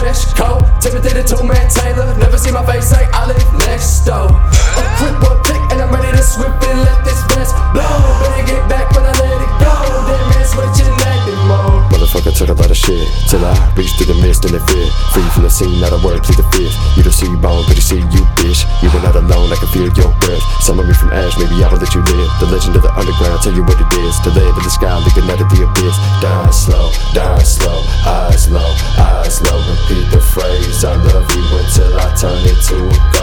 fresh coat. Timothy the two-man Taylor. Never see my face like I live next door. A quick one pick and I'm ready to swiftly let this vest blow. Better get back when I let it go. Then man switching acting mode. Motherfucker talk about the shit till I reach through the mist and the fear. Free from the scene, not a word, plead the fifth. You don't see bone, but you see you, bitch. You were not alone, I can feel your breath. Summon me from ash, maybe I will let you live. The legend of the underground, tell you what it is. To live in the sky, looking out at the abyss. Dying slow, eyes low, eyes low. Repeat the phrase, I love you until I turn into a